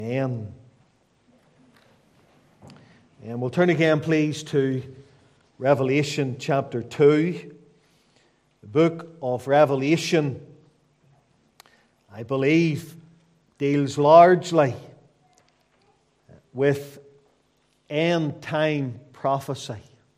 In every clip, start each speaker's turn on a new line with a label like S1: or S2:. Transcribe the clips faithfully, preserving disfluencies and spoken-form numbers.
S1: Amen. And we'll turn again, please, to Revelation chapter two. The book of Revelation, I believe, deals largely with end-time prophecy.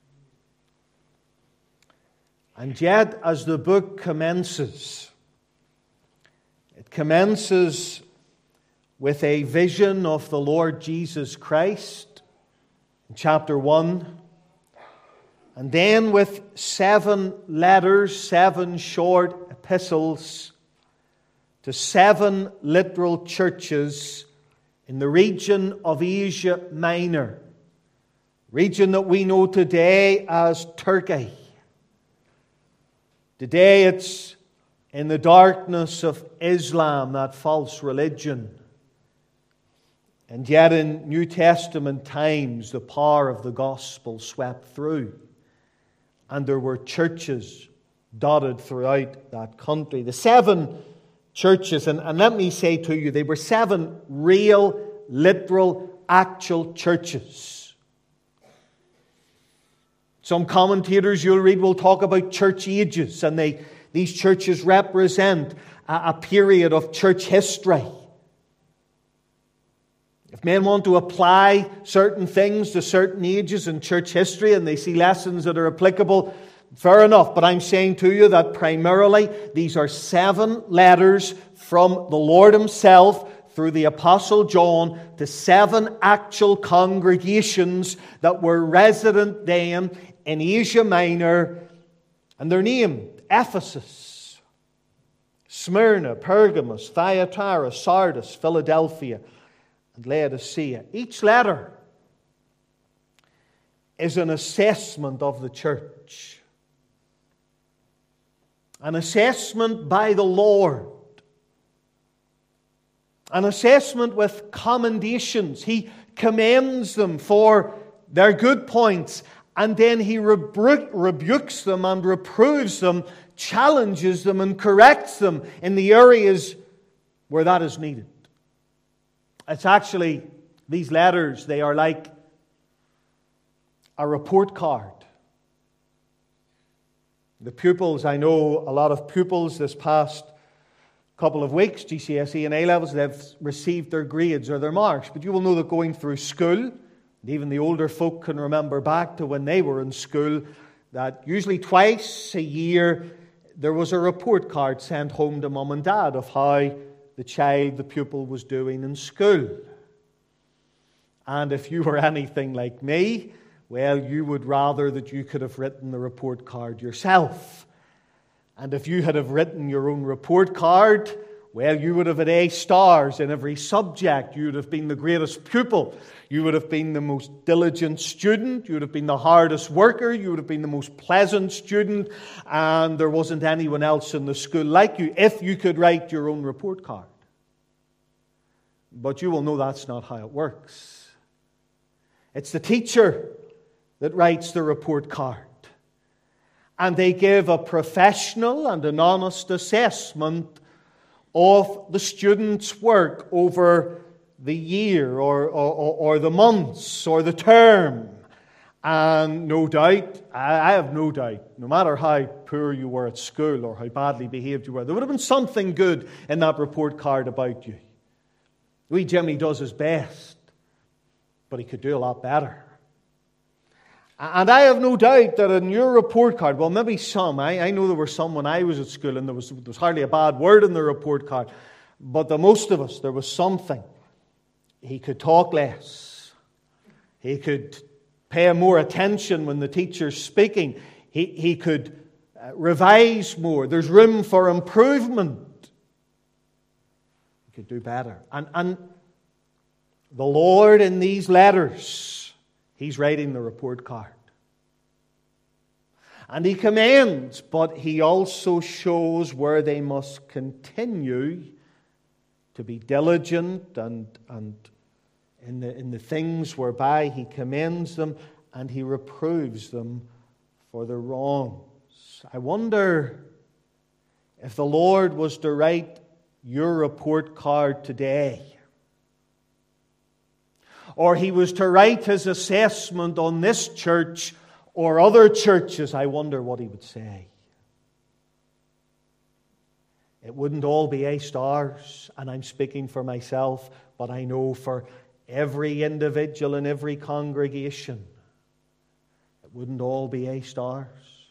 S1: And yet, as the book commences, it commences with a vision of the Lord Jesus Christ in chapter one, and then with seven letters, seven short epistles to seven literal churches in the region of Asia Minor, region that we know today as Turkey. Today it's in the darkness of Islam, that false religion. And yet in New Testament times, the power of the gospel swept through. And there were churches dotted throughout that country. The seven churches, and, and let me say to you, they were seven real, literal, actual churches. Some commentators you'll read will talk about church ages, and they these churches represent a, a period of church history. If men want to apply certain things to certain ages in church history and they see lessons that are applicable, fair enough. But I'm saying to you that primarily these are seven letters from the Lord Himself through the Apostle John to seven actual congregations that were resident then in Asia Minor. And they're named Ephesus, Smyrna, Pergamos, Thyatira, Sardis, Philadelphia, and Laodicea. Each letter is an assessment of the church. An assessment by the Lord. An assessment with commendations. He commends them for their good points, and then He rebu- rebukes them and reproves them, challenges them and corrects them in the areas where that is needed. It's actually, these letters, they are like a report card. The pupils, I know a lot of pupils this past couple of weeks, G C S E and A-levels, they've received their grades or their marks. But you will know that going through school, and even the older folk can remember back to when they were in school, that usually twice a year there was a report card sent home to mum and dad of how the child, the pupil, was doing in school. And if you were anything like me, well, you would rather that you could have written the report card yourself. And if you had have written your own report card, well, you would have had A stars in every subject. You would have been the greatest pupil. You would have been the most diligent student. You would have been the hardest worker. You would have been the most pleasant student. And there wasn't anyone else in the school like you if you could write your own report card. But you will know that's not how it works. It's the teacher that writes the report card. And they give a professional and an honest assessment of the student's work over the year or, or, or the months or the term. And no doubt, I have no doubt, no matter how poor you were at school or how badly behaved you were, there would have been something good in that report card about you. Wee Jimmy does his best, but he could do a lot better. And I have no doubt that in your report card, well, maybe some, I, I know there were some when I was at school and there was, there was hardly a bad word in the report card, but the most of us, there was something. He could talk less. He could pay more attention when the teacher's speaking. He, he could uh, revise more. There's room for improvement. He could do better. And, and the Lord in these letters, He's writing the report card. And He commends, but He also shows where they must continue to be diligent and, and in the, in the things whereby He commends them and He reproves them for their wrongs. I wonder if the Lord was to write your report card today, or he was to write his assessment on this church or other churches, I wonder what he would say. It wouldn't all be A stars, and I'm speaking for myself, but I know for every individual in every congregation, it wouldn't all be A stars.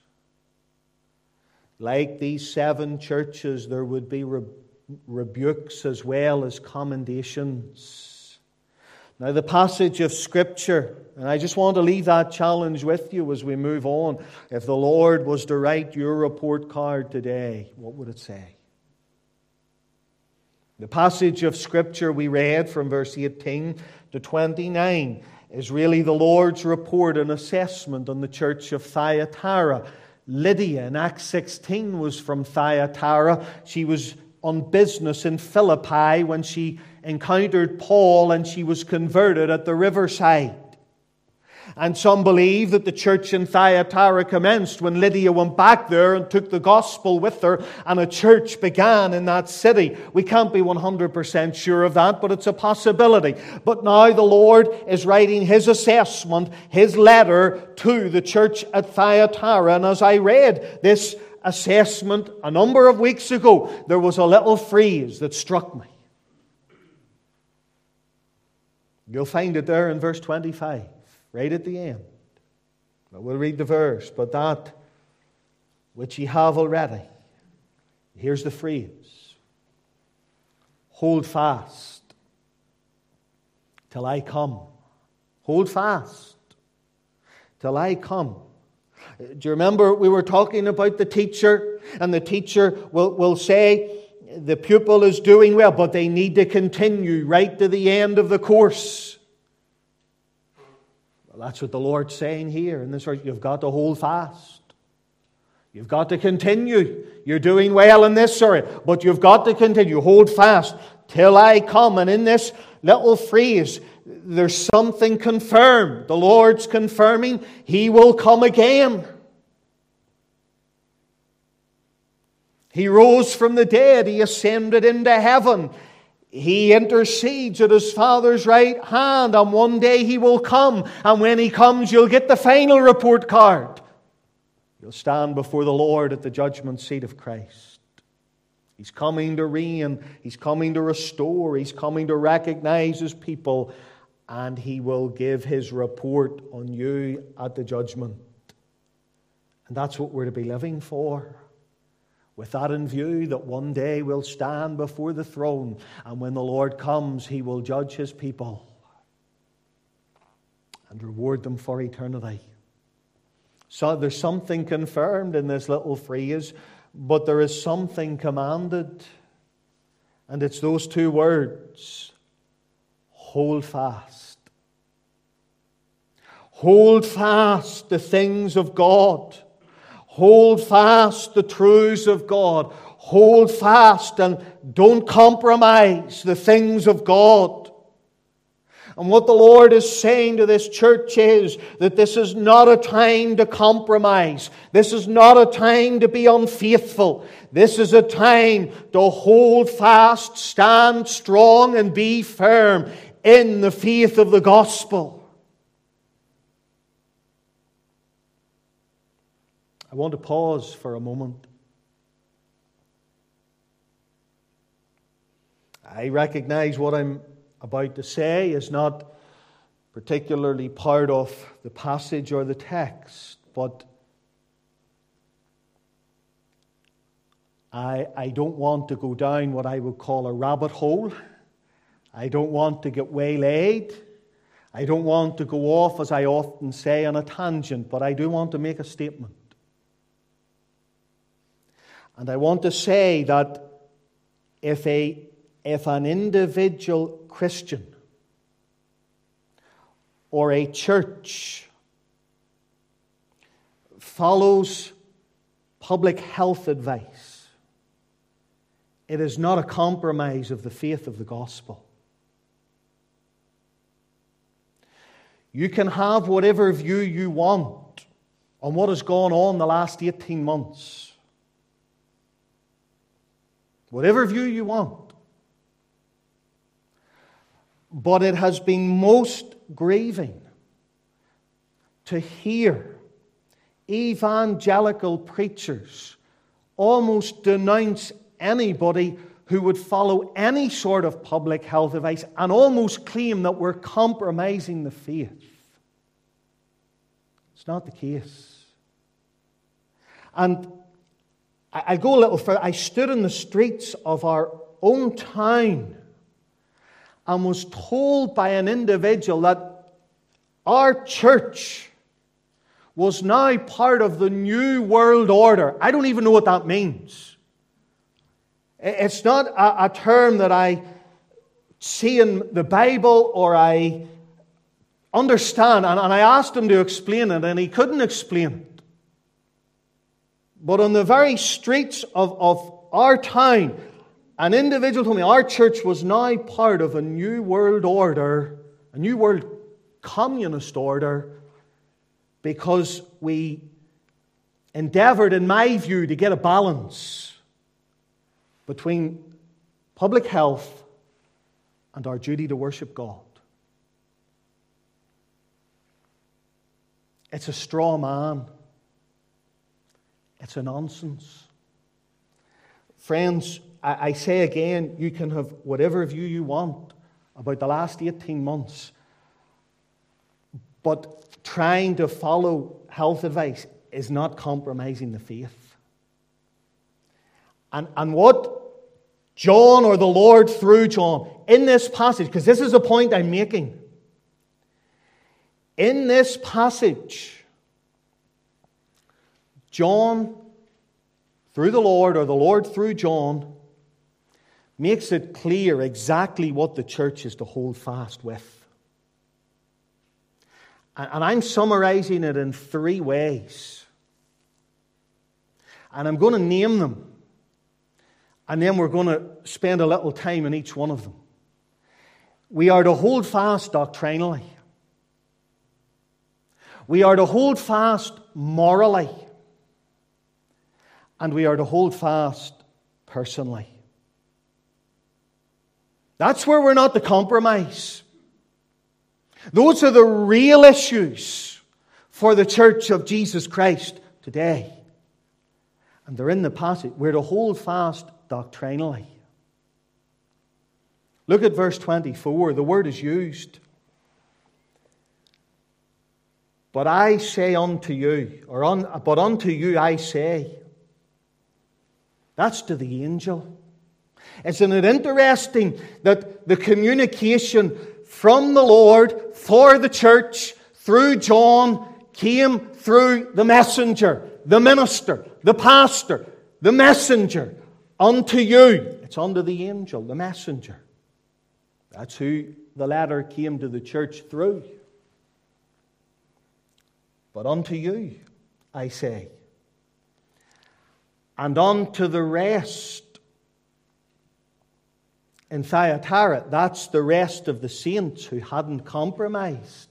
S1: Like these seven churches, there would be re- rebukes as well as commendations. Now, the passage of Scripture, and I just want to leave that challenge with you as we move on. If the Lord was to write your report card today, what would it say? The passage of Scripture we read from verse eighteen to twenty-nine is really the Lord's report and assessment on the church of Thyatira. Lydia in Acts sixteen was from Thyatira. She was on business in Philippi when she encountered Paul and she was converted at the riverside. And some believe that the church in Thyatira commenced when Lydia went back there and took the gospel with her, and a church began in that city. We can't be one hundred percent sure of that, but it's a possibility. But now the Lord is writing His assessment, His letter to the church at Thyatira. And as I read this assessment a number of weeks ago, there was a little phrase that struck me. You'll find it there in verse twenty-five. Right at the end. I will read the verse, but that which ye have already. Here's the phrase. Hold fast till I come. Hold fast till I come. Do you remember we were talking about the teacher? And the teacher will, will say the pupil is doing well, but they need to continue right to the end of the course. Well, that's what the Lord's saying here in this verse. You've got to hold fast. You've got to continue. You're doing well in this area, but you've got to continue. Hold fast till I come. And in this little phrase, there's something confirmed. The Lord's confirming He will come again. He rose from the dead. He ascended into heaven. He intercedes at His Father's right hand, and one day He will come. And when He comes, you'll get the final report card. You'll stand before the Lord at the judgment seat of Christ. He's coming to reign. He's coming to restore. He's coming to recognize His people. And He will give His report on you at the judgment. And that's what we're to be living for. With that in view, that one day we'll stand before the throne, and when the Lord comes, He will judge His people and reward them for eternity. So there's something confirmed in this little phrase, but there is something commanded, and it's those two words: hold fast. Hold fast the things of God. Hold fast the truths of God. Hold fast and don't compromise the things of God. And what the Lord is saying to this church is that this is not a time to compromise. This is not a time to be unfaithful. This is a time to hold fast, stand strong, and be firm in the faith of the gospel. I want to pause for a moment. I recognize what I'm about to say is not particularly part of the passage or the text, but I, I don't want to go down what I would call a rabbit hole. I don't want to get waylaid. I don't want to go off, as I often say, on a tangent, but I do want to make a statement. And I want to say that if a if an individual Christian or a church follows public health advice, it is not a compromise of the faith of the gospel. You can have whatever view you want on what has gone on the last eighteen months. Whatever view you want. But it has been most grieving to hear evangelical preachers almost denounce anybody who would follow any sort of public health advice and almost claim that we're compromising the faith. It's not the case. And I go a little further. I stood in the streets of our own town and was told by an individual that our church was now part of the New World Order. I don't even know what that means. It's not a, a term that I see in the Bible or I understand. And, and I asked him to explain it, and he couldn't explain it. But on the very streets of, of our town, an individual told me our church was now part of a New World Order, a New World Communist Order, because we endeavored, in my view, to get a balance between public health and our duty to worship God. It's a straw man. It's a nonsense. Friends, I, I say again, you can have whatever view you want about the last eighteen months, but trying to follow health advice is not compromising the faith. And, and what John or the Lord through John in this passage, because this is a point I'm making, in this passage, John through the Lord or the Lord through John makes it clear exactly what the church is to hold fast with. And I'm summarizing it in three ways. And I'm going to name them. And then we're going to spend a little time in each one of them. We are to hold fast doctrinally. We are to hold fast morally. And we are to hold fast personally. That's where we're not to compromise. Those are the real issues for the Church of Jesus Christ today. And they're in the passage. We're to hold fast doctrinally. Look at verse twenty-four. The word is used. But I say unto you, or un, but unto you I say. That's to the angel. Isn't it interesting that the communication from the Lord for the church through John came through the messenger, the minister, the pastor, the messenger, unto you. It's unto the angel, the messenger. That's who the letter came to the church through. But unto you, I say, and unto the rest in Thyatira, that's the rest of the saints who hadn't compromised.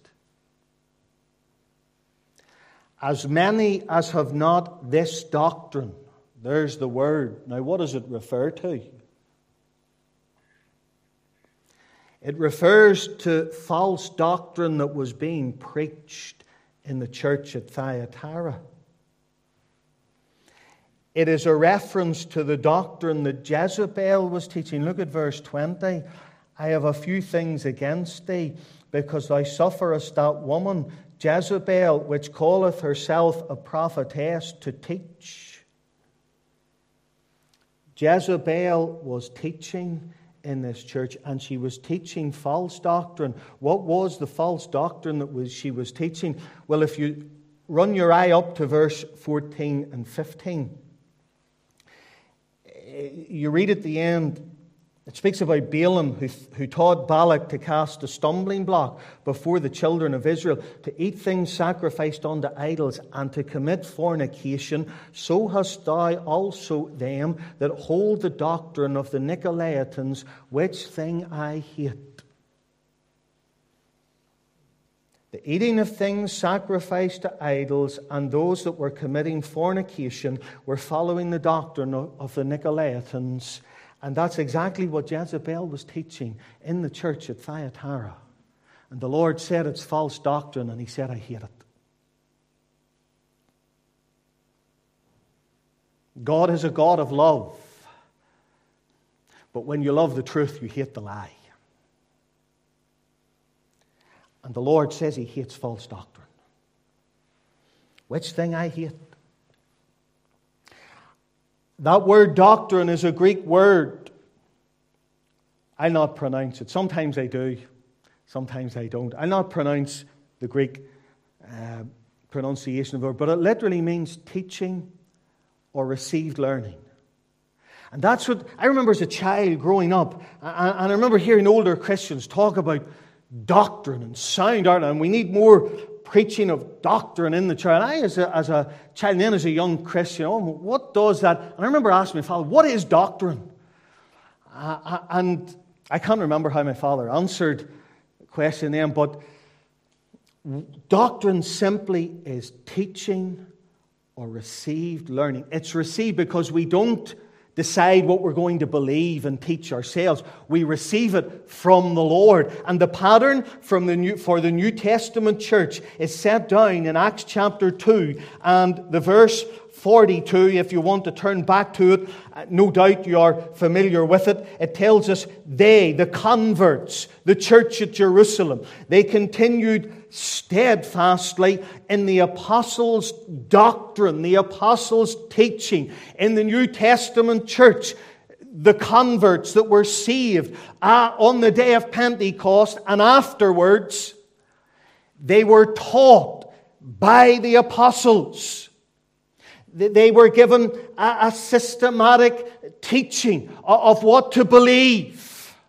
S1: As many as have not this doctrine. There's the word. Now, what does it refer to? It refers to false doctrine that was being preached in the church at Thyatira. It is a reference to the doctrine that Jezebel was teaching. Look at verse twenty. I have a few things against thee, because thou sufferest that woman, Jezebel, which calleth herself a prophetess, to teach. Jezebel was teaching in this church, and she was teaching false doctrine. What was the false doctrine that was she was teaching? Well, if you run your eye up to verse fourteen and fifteen, you read at the end, it speaks about Balaam, who, who taught Balak to cast a stumbling block before the children of Israel, to eat things sacrificed unto idols, and to commit fornication. So hast thou also them that hold the doctrine of the Nicolaitans, which thing I hate. The eating of things sacrificed to idols and those that were committing fornication were following the doctrine of the Nicolaitans. And that's exactly what Jezebel was teaching in the church at Thyatira. And the Lord said it's false doctrine, and He said, I hate it. God is a God of love. But when you love the truth, you hate the lie. And the Lord says He hates false doctrine. Which thing I hate? That word doctrine is a Greek word. I'll not pronounce it. Sometimes I do. Sometimes I don't. I'll not pronounce the Greek uh, pronunciation of it, but it literally means teaching or received learning. And that's what I remember as a child growing up. And I remember hearing older Christians talk about doctrine and sound doctrine, and we need more preaching of doctrine in the church. And I, as a, as a child, and then as a young Christian, oh, what does that? And I remember asking my father, what is doctrine? Uh, and I can't remember how my father answered the question then, but doctrine simply is teaching or received learning. It's received because we don't decide what we're going to believe and teach ourselves. We receive it from the Lord. And the pattern from the new, for the New Testament church is set down in Acts chapter two and the verse forty-two. If you want to turn back to it, no doubt you are familiar with it. It tells us they, the converts, the church at Jerusalem, they continued steadfastly in the apostles' doctrine, the apostles' teaching. In the New Testament church, the converts that were saved uh, on the day of Pentecost and afterwards, they were taught by the apostles. They were given a, a systematic teaching of, of what to believe.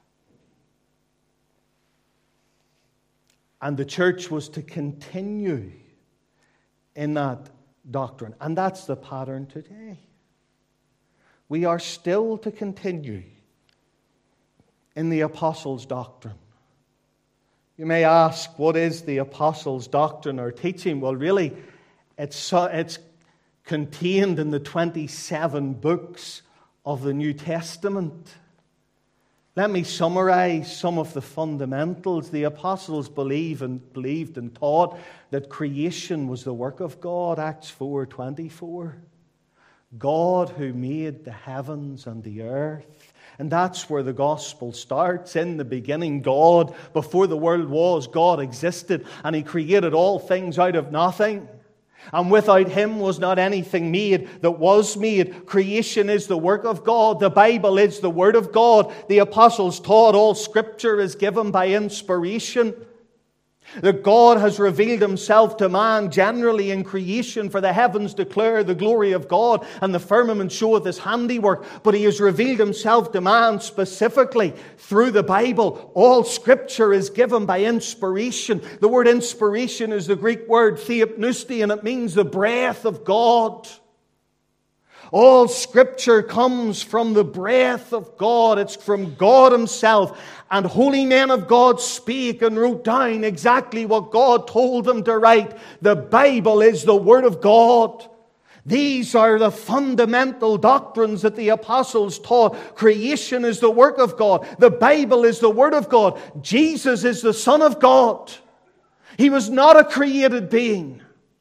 S1: And the church was to continue in that doctrine. And that's the pattern today. We are still to continue in the apostles' doctrine. You may ask, what is the apostles' doctrine or teaching? Well, really, it's, it's contained in the twenty-seven books of the New Testament. Let me summarize some of the fundamentals. The apostles believe and believed and taught that creation was the work of God, Acts four twenty-four. God who made the heavens and the earth. And that's where the gospel starts. In the beginning, God, before the world was, God existed, and He created all things out of nothing. And without Him was not anything made that was made. Creation is the work of God. The Bible is the Word of God. The apostles taught all Scripture is given by inspiration. That God has revealed Himself to man generally in creation, for the heavens declare the glory of God and the firmament showeth His handiwork. But He has revealed Himself to man specifically through the Bible. All Scripture is given by inspiration. The word inspiration is the Greek word theopneustai, and it means the breath of God. All Scripture comes from the breath of God. It's from God Himself. And holy men of God speak and wrote down exactly what God told them to write. The Bible is the Word of God. These are the fundamental doctrines that the apostles taught. Creation is the work of God. The Bible is the Word of God. Jesus is the Son of God. He was not a created being.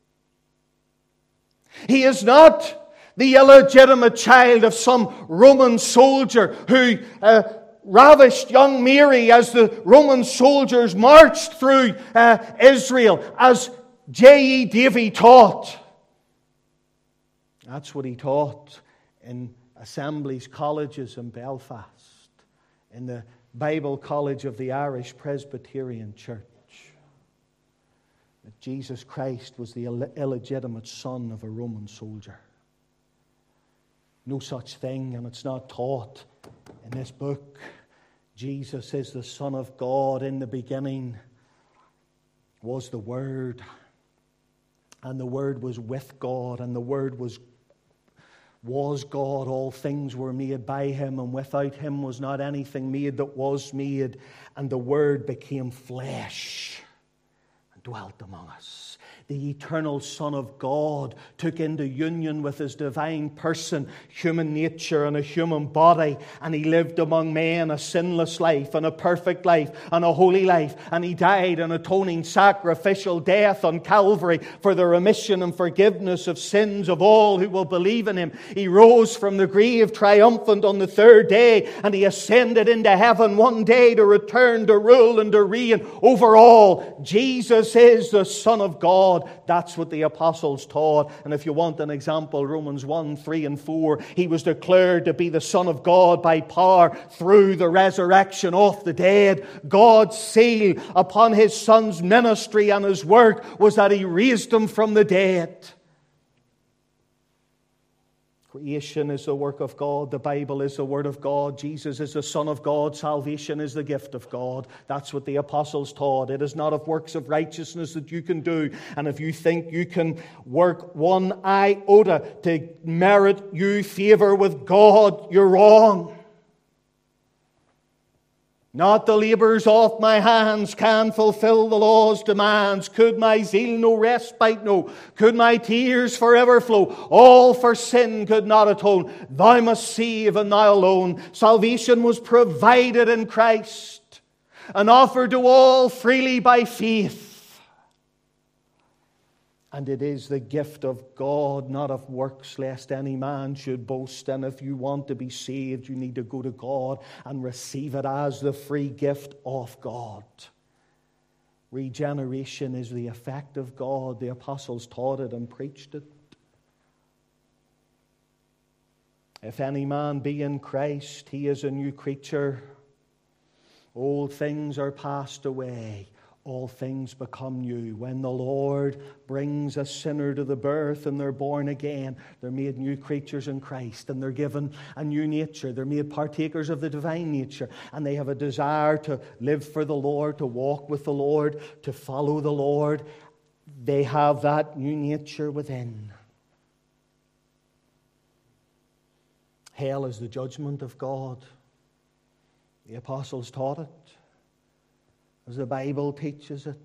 S1: He is not the illegitimate child of some Roman soldier who uh, ravished young Mary as the Roman soldiers marched through uh, Israel, as J E Davy taught. That's what he taught in assemblies, colleges in Belfast, in the Bible College of the Irish Presbyterian Church. That Jesus Christ was the Ill- illegitimate son of a Roman soldier. No such thing, and it's not taught in this book. Jesus is the Son of God. In the beginning was the Word, and the Word was with God, and the Word was was God. All things were made by Him, and without Him was not anything made that was made. And the Word became flesh dwelt among us. The eternal Son of God took into union with His divine person, human nature and a human body, and He lived among men a sinless life and a perfect life and a holy life, and He died an atoning sacrificial death on Calvary for the remission and forgiveness of sins of all who will believe in Him. He rose from the grave triumphant on the third day, and He ascended into heaven one day to return to rule and to reign over all. Jesus is the Son of God. That's what the apostles taught. And if you want an example, Romans one, three and four, He was declared to be the Son of God by power through the resurrection of the dead. God's seal upon His Son's ministry and His work was that He raised Him from the dead. Creation is the work of God. The Bible is the Word of God. Jesus is the Son of God. Salvation is the gift of God. That's what the apostles taught. It is not of works of righteousness that you can do. And if you think you can work one iota to merit you favor with God, you're wrong. Not the labours of my hands can fulfill the law's demands. Could my zeal no respite know? Could my tears forever flow? All for sin could not atone. Thou must save, and Thou alone. Salvation was provided in Christ and offered to all freely by faith. And it is the gift of God, not of works, lest any man should boast. And if you want to be saved, you need to go to God and receive it as the free gift of God. Regeneration is the effect of God. The apostles taught it and preached it. If any man be in Christ, he is a new creature. Old things are passed away. All things become new. When the Lord brings a sinner to the birth and they're born again, they're made new creatures in Christ, and they're given a new nature. They're made partakers of the divine nature, and they have a desire to live for the Lord, to walk with the Lord, to follow the Lord. They have that new nature within. Hell is the judgment of God. The apostles taught it, as the Bible teaches it.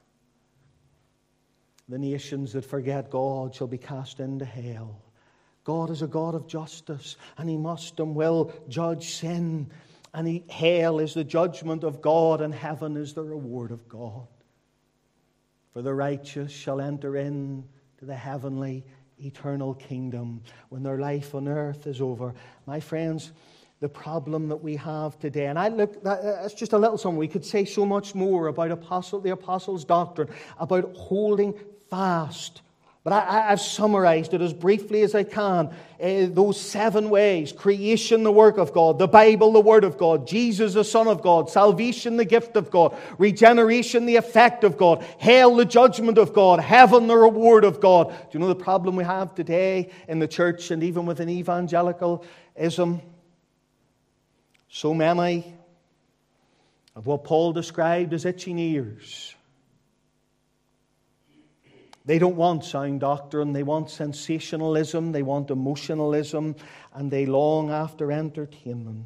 S1: The nations that forget God shall be cast into hell. God is a God of justice, and He must and will judge sin. And he, hell is the judgment of God, and heaven is the reward of God. For the righteous shall enter into the heavenly, eternal kingdom when their life on earth is over. My friends, the problem that we have today, and I look, that's just a little something. We could say so much more about apostle, the apostles' doctrine, about holding fast. But I, I've summarized it as briefly as I can. Uh, those seven ways: creation, the work of God; the Bible, the Word of God; Jesus, the Son of God; salvation, the gift of God; regeneration, the effect of God; hell, the judgment of God; heaven, the reward of God. Do you know the problem we have today in the church and even within evangelicalism? So many of what Paul described as itching ears. They don't want sound doctrine. They want sensationalism. They want emotionalism. And they long after entertainment.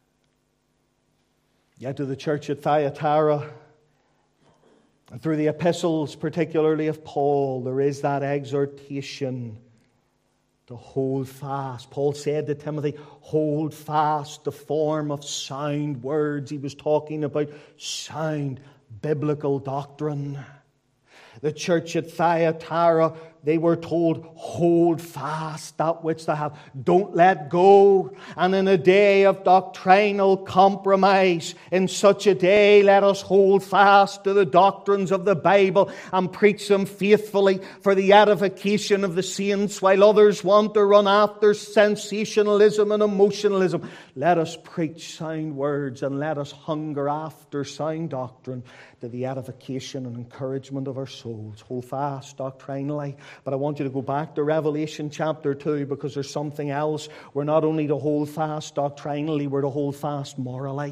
S1: Yet to the church at Thyatira, and through the epistles, particularly of Paul, there is that exhortation to hold fast. Paul said to Timothy, hold fast the form of sound words. He was talking about sound biblical doctrine. The church at Thyatira, they were told, hold fast that which they have. Don't let go. And in a day of doctrinal compromise, in such a day, let us hold fast to the doctrines of the Bible and preach them faithfully for the edification of the saints, while others want to run after sensationalism and emotionalism. Let us preach sound words, and let us hunger after sound doctrine to the edification and encouragement of our souls. Hold fast doctrinally. But I want you to go back to Revelation chapter two, because there's something else. We're not only to hold fast doctrinally, we're to hold fast morally.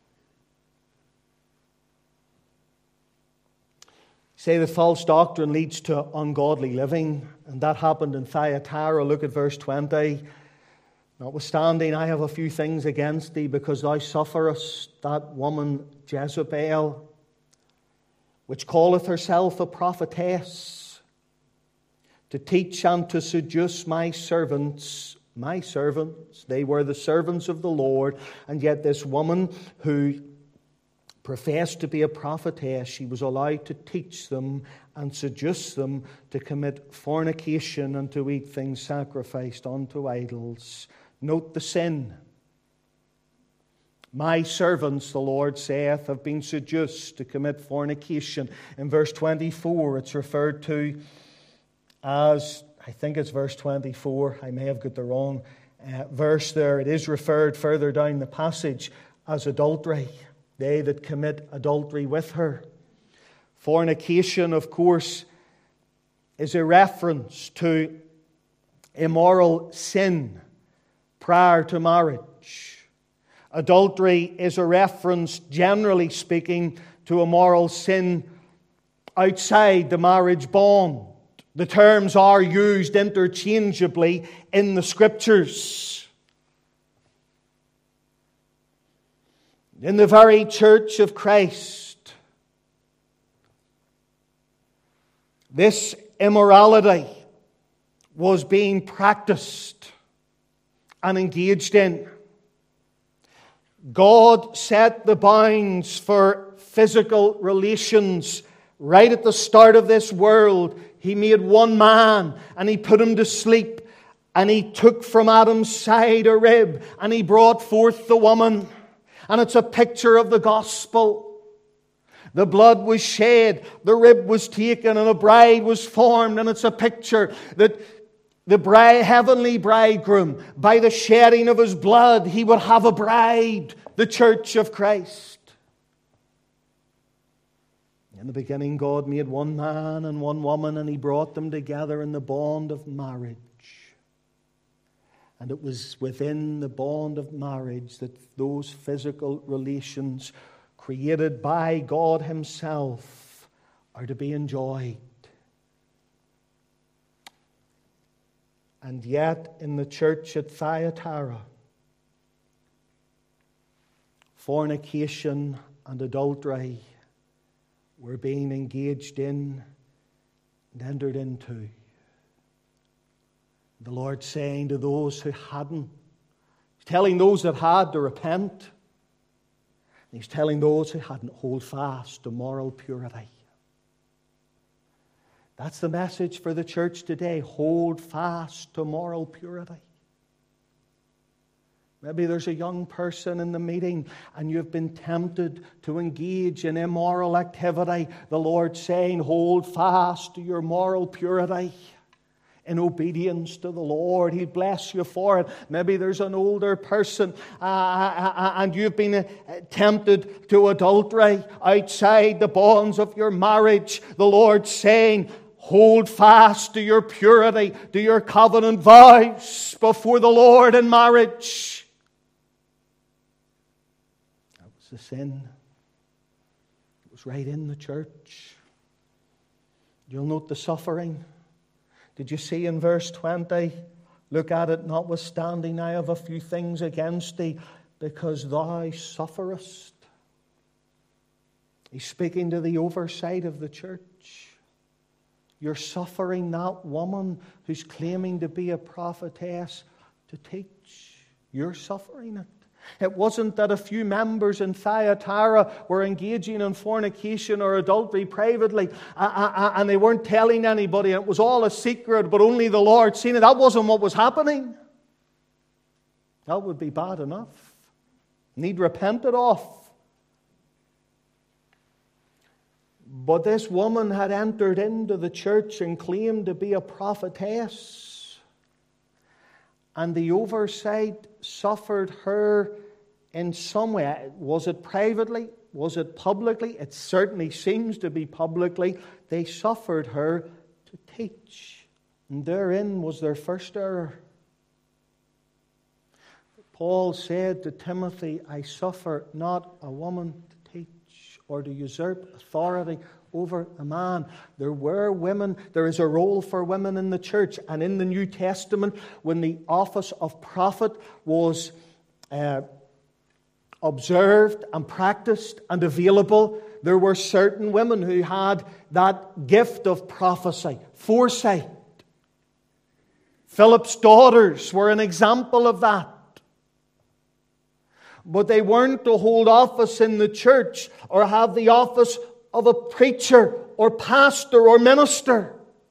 S1: Say that false doctrine leads to ungodly living, and that happened in Thyatira. Look at verse twenty. Notwithstanding, I have a few things against thee, because thou sufferest that woman Jezebel, which calleth herself a prophetess, to teach and to seduce my servants, my servants, they were the servants of the Lord, and yet this woman who professed to be a prophetess, she was allowed to teach them and seduce them to commit fornication and to eat things sacrificed unto idols. Note the sin. My servants, the Lord saith, have been seduced to commit fornication. In verse twenty-four, it's referred to as, I think it's verse twenty-four, I may have got the wrong uh, verse there. It is referred further down the passage as adultery. They that commit adultery with her. Fornication, of course, is a reference to immoral sin prior to marriage. Adultery is a reference, generally speaking, to immoral sin outside the marriage bond. The terms are used interchangeably in the Scriptures. In the very church of Christ, this immorality was being practiced and engaged in. God set the bounds for physical relations right at the start of this world. He made one man and He put him to sleep, and He took from Adam's side a rib and He brought forth the woman. And it's a picture of the gospel. The blood was shed, the rib was taken, and a bride was formed. And it's a picture that the bride, heavenly bridegroom, by the shedding of His blood, He would have a bride, the church of Christ. In the beginning, God made one man and one woman, and He brought them together in the bond of marriage. And it was within the bond of marriage that those physical relations created by God Himself are to be enjoyed. And yet, in the church at Thyatira, fornication and adultery were being engaged in and entered into. The Lord saying to those who hadn't, He's telling those that had to repent. He's telling those who hadn't, hold fast to moral purity. That's the message for the church today. Hold fast to moral purity. Maybe there's a young person in the meeting and you've been tempted to engage in immoral activity. The Lord's saying, hold fast to your moral purity in obedience to the Lord. He'd bless you for it. Maybe there's an older person uh, and you've been uh, tempted to adultery outside the bonds of your marriage. The Lord's saying, hold fast to your purity, to your covenant vows before the Lord in marriage. That was the sin. It was right in the church. You'll note the suffering. Did you see in verse twenty? Look at it, notwithstanding I have a few things against thee, because thou sufferest. He's speaking to the oversight of the church. You're suffering that woman who's claiming to be a prophetess to teach. You're suffering it. It wasn't that a few members in Thyatira were engaging in fornication or adultery privately and they weren't telling anybody. It was all a secret, but only the Lord seen it. That wasn't what was happening. That would be bad enough. Need repented of. But this woman had entered into the church and claimed to be a prophetess. And the oversight suffered her in some way. Was it privately? Was it publicly? It certainly seems to be publicly. They suffered her to teach. And therein was their first error. Paul said to Timothy, I suffer not a woman to teach or to usurp authority over a man. There were women, there is a role for women in the church. And in the New Testament, when the office of prophet was uh, observed and practiced and available, There were certain women who had that gift of prophecy, foresight. Philip's daughters were an example of that. But they weren't to hold office in the church or have the office of a preacher or pastor or minister.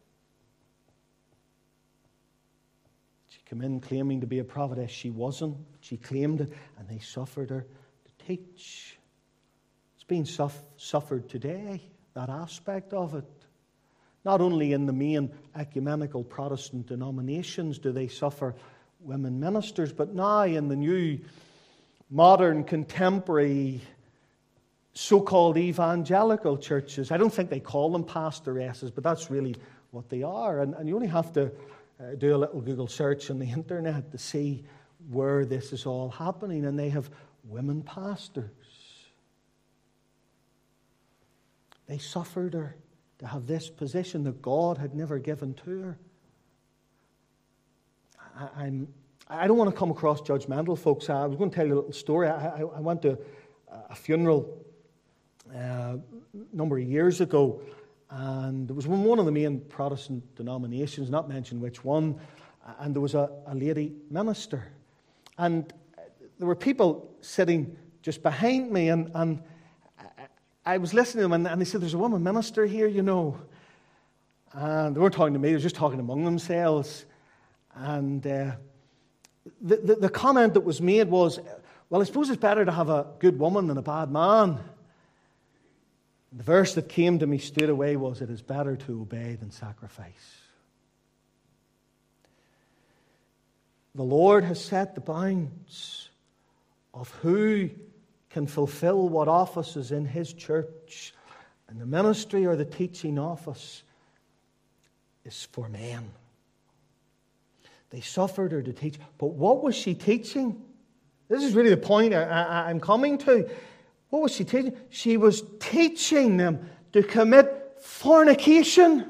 S1: She came in claiming to be a prophetess. She wasn't. She claimed it, and they suffered her to teach. It's being suffered today, that aspect of it. Not only in the main ecumenical Protestant denominations do they suffer women ministers, but now in the new modern, contemporary, so-called evangelical churches. I don't think they call them pastoresses, but that's really what they are. And, and you only have to uh, do a little Google search on the internet to see where this is all happening. And they have women pastors. They suffered her to have this position that God had never given to her. I, I'm I don't want to come across judgmental, folks. I was going to tell you a little story. I, I, I went to a funeral uh, a number of years ago, and it was one of the main Protestant denominations, not mentioned which one, and there was a, a lady minister. And there were people sitting just behind me, and, and I was listening to them, and, and they said, "There's a woman minister here, you know." And they weren't talking to me, they were just talking among themselves. And uh, The, the, the comment that was made was, well, I suppose it's better to have a good woman than a bad man. And the verse that came to me straight away was, it is better to obey than sacrifice. The Lord has set the bounds of who can fulfill what office is in His church. And the ministry or the teaching office is for men. They suffered her to teach. But what was she teaching? This is really the point I, I, I'm coming to. What was she teaching? She was teaching them to commit fornication.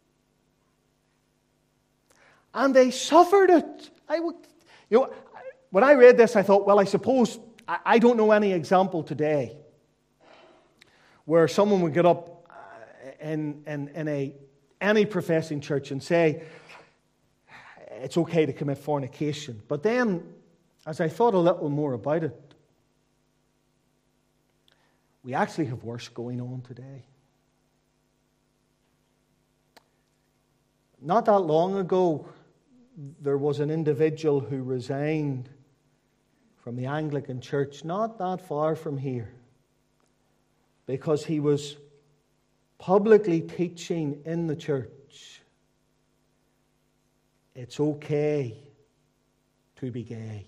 S1: And they suffered it. I would, you know, when I read this, I thought, well, I suppose, I, I don't know any example today where someone would get up in, in, in a, any professing church and say, it's okay to commit fornication. But then, as I thought a little more about it, we actually have worse going on today. Not that long ago, there was an individual who resigned from the Anglican Church, not that far from here, because he was publicly teaching in the church it's okay to be gay.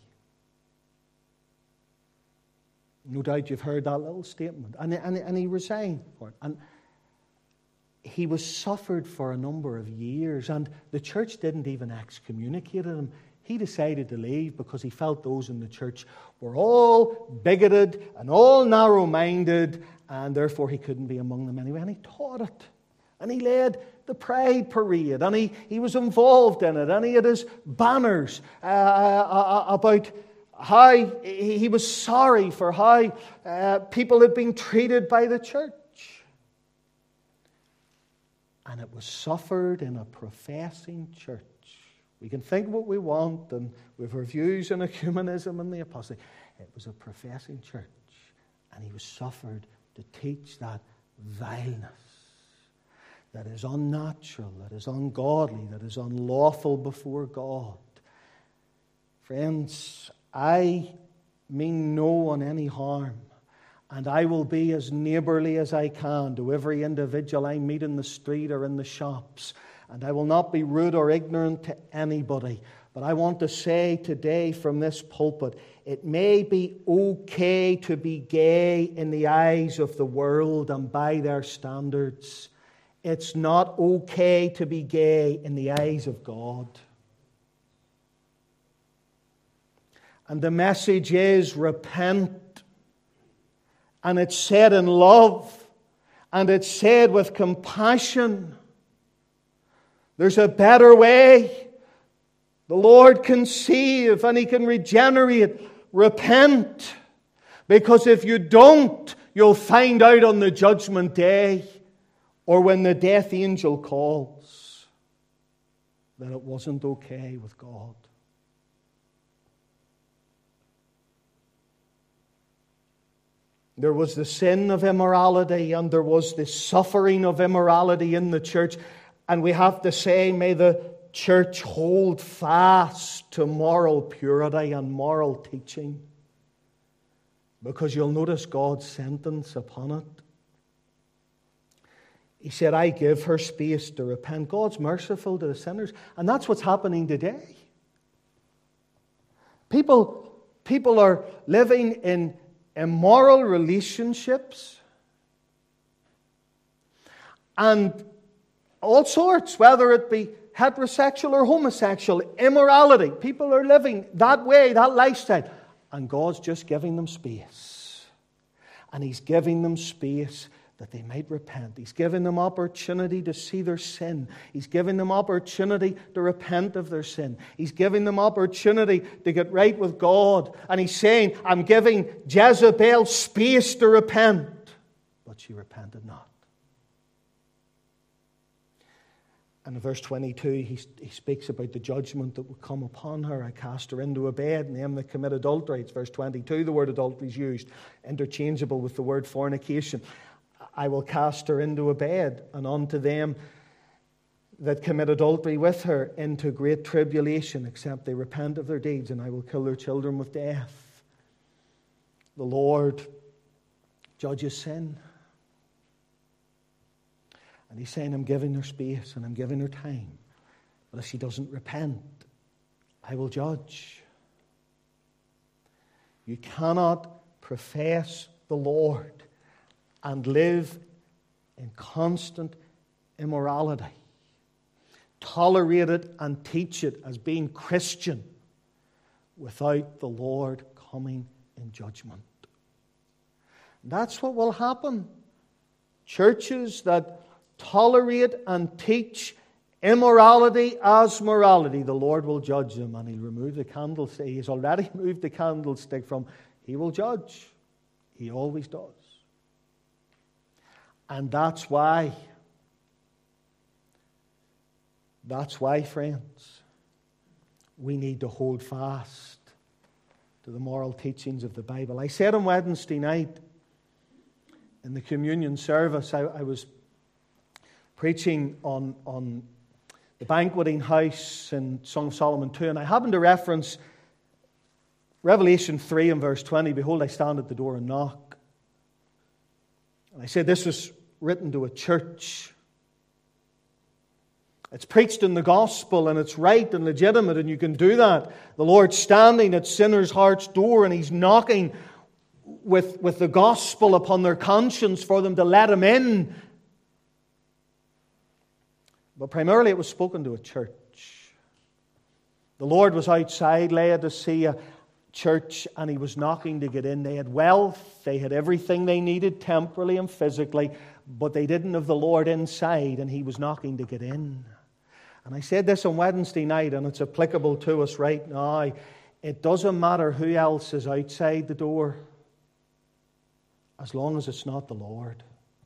S1: No doubt you've heard that little statement. And, and, and he resigned for it. And he was suffered for a number of years. And the church didn't even excommunicate him. He decided to leave because he felt those in the church were all bigoted and all narrow-minded, and therefore he couldn't be among them anyway. And he taught it. And he led the Pride Parade, and he, he was involved in it, and he had his banners uh, uh, about how he, he was sorry for how uh, people had been treated by the church. And it was suffered in a professing church. We can think what we want, and we have our views on ecumenism and the apostasy. It was a professing church, and he was suffered to teach that vileness that is unnatural, that is ungodly, that is unlawful before God. Friends, I mean no one any harm, and I will be as neighbourly as I can to every individual I meet in the street or in the shops, and I will not be rude or ignorant to anybody. But I want to say today from this pulpit, it may be okay to be gay in the eyes of the world and by their standards. It's not okay to be gay in the eyes of God. And the message is repent. And it's said in love. And it's said with compassion. There's a better way. The Lord can save and He can regenerate. Repent. Because if you don't, you'll find out on the judgment day or when the death angel calls that it wasn't okay with God. There was the sin of immorality and there was the suffering of immorality in the church. And we have to say, may the church hold fast to moral purity and moral teaching. Because you'll notice God's sentence upon it. He said, I give her space to repent. God's merciful to the sinners. And that's what's happening today. People, people are living in immoral relationships. And all sorts, whether it be heterosexual or homosexual, immorality. People are living that way, that lifestyle. And God's just giving them space. And He's giving them space that they might repent. He's giving them opportunity to see their sin. He's giving them opportunity to repent of their sin. He's giving them opportunity to get right with God. And He's saying, I'm giving Jezebel space to repent. But she repented not. And in verse twenty-two, he, he speaks about the judgment that will come upon her. I cast her into a bed, and them that commit adultery. It's verse twenty-two, the word adultery is used, interchangeable with the word fornication. I will cast her into a bed, and unto them that commit adultery with her into great tribulation, except they repent of their deeds, and I will kill their children with death. The Lord judges sin. And He's saying, I'm giving her space and I'm giving her time. But if she doesn't repent, I will judge. You cannot profess the Lord and live in constant immorality. Tolerate it and teach it as being Christian without the Lord coming in judgment. That's what will happen. Churches that tolerate and teach immorality as morality, the Lord will judge them, and He'll remove the candlestick. He's already moved the candlestick from, He will judge. He always does. And that's why, that's why, friends, we need to hold fast to the moral teachings of the Bible. I said on Wednesday night in the communion service, I, I was preaching on, on the banqueting house in Song of Solomon two, and I happened to reference Revelation three and verse twenty, behold, I stand at the door and knock. And I said this was written to a church. It's preached in the gospel, and it's right and legitimate, and you can do that. The Lord's standing at sinners' heart's door, and He's knocking with, with the gospel upon their conscience for them to let Him in. But primarily it was spoken to a church. The Lord was outside Laodicea church, and He was knocking to get in. They had wealth, they had everything they needed temporally and physically, but they didn't have the Lord inside, and He was knocking to get in. And I said this on Wednesday night, and it's applicable to us right now. It doesn't matter who else is outside the door, as long as it's not the Lord.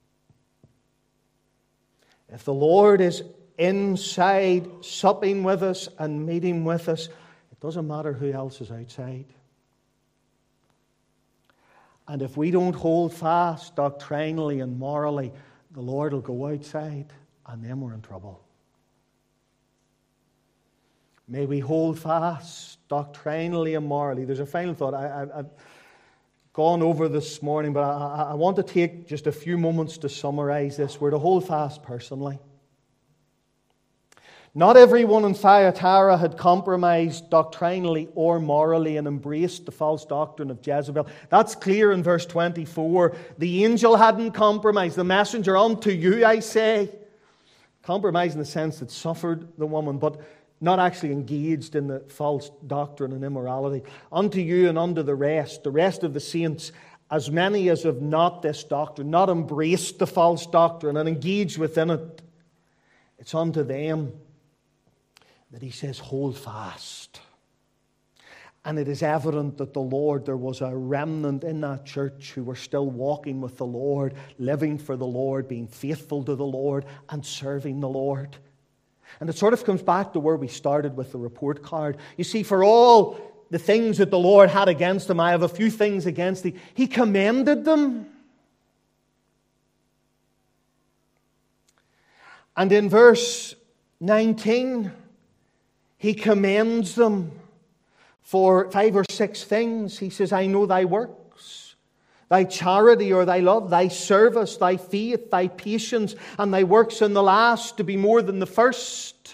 S1: If the Lord is inside, supping with us and meeting with us, it doesn't matter who else is outside. And if we don't hold fast doctrinally and morally, the Lord will go outside, and then we're in trouble. May we hold fast doctrinally and morally. There's a final thought. I, I, I've gone over this morning, but I, I want to take just a few moments to summarize this. We're to hold fast personally. Not everyone in Thyatira had compromised doctrinally or morally and embraced the false doctrine of Jezebel. That's clear in verse twenty-four. The angel hadn't compromised. The messenger, unto you I say. Compromised in the sense that suffered the woman, but not actually engaged in the false doctrine and immorality. Unto you and unto the rest, the rest of the saints, as many as have not this doctrine, not embraced the false doctrine and engaged within it. It's unto them that he says, hold fast. And it is evident that the Lord, there was a remnant in that church who were still walking with the Lord, living for the Lord, being faithful to the Lord, and serving the Lord. And it sort of comes back to where we started with the report card. You see, for all the things that the Lord had against them, I have a few things against thee. He commended them. And in verse nineteen, he commends them for five or six things. He says, I know thy works, thy charity or thy love, thy service, thy faith, thy patience, and thy works in the last to be more than the first.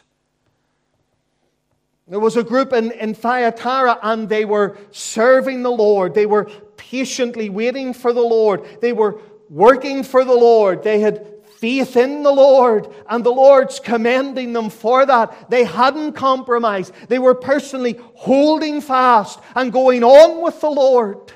S1: There was a group in, in Thyatira, and they were serving the Lord. They were patiently waiting for the Lord. They were working for the Lord. They had faith in the Lord, and the Lord's commending them for that. They hadn't compromised. They were personally holding fast and going on with the Lord.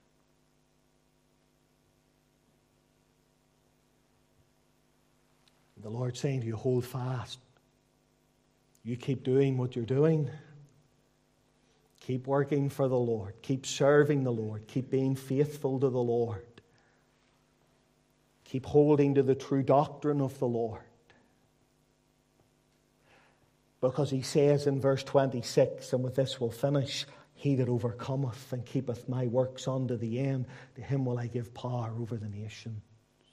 S1: The Lord's saying to you, hold fast. You keep doing what you're doing. Keep working for the Lord. Keep serving the Lord. Keep being faithful to the Lord. Keep holding to the true doctrine of the Lord. Because he says in verse twenty-six, and with this we'll finish, he that overcometh and keepeth my works unto the end, to him will I give power over the nations.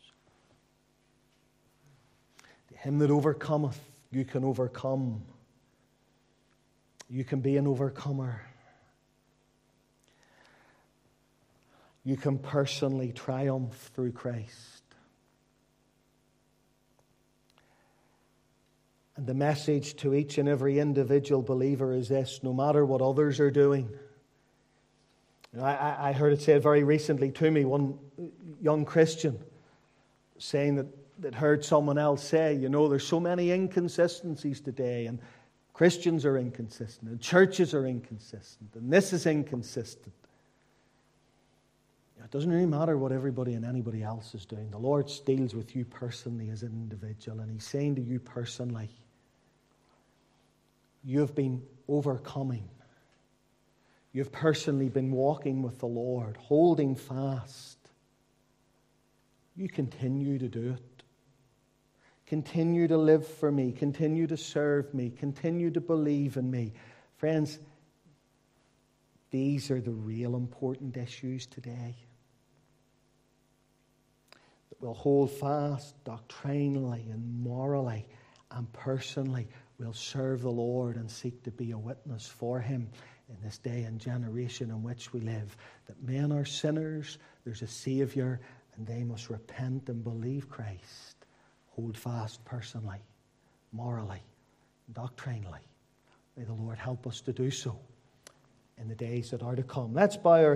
S1: To him that overcometh, you can overcome. You can be an overcomer. You can personally triumph through Christ. And the message to each and every individual believer is this: no matter what others are doing. I, I heard it said very recently to me, one young Christian saying that, that heard someone else say, you know, there's so many inconsistencies today, and Christians are inconsistent, and churches are inconsistent, and this is inconsistent. It doesn't really matter what everybody and anybody else is doing. The Lord deals with you personally as an individual, and he's saying to you personally, you have been overcoming. You've personally been walking with the Lord, holding fast. You continue to do it. Continue to live for me. Continue to serve me. Continue to believe in me. Friends, these are the real important issues today. That we'll hold fast doctrinally and morally and personally. We'll serve the Lord and seek to be a witness for him in this day and generation in which we live. That men are sinners, there's a Savior, and they must repent and believe Christ. Hold fast personally, morally, doctrinally. May the Lord help us to do so in the days that are to come. Let's bow our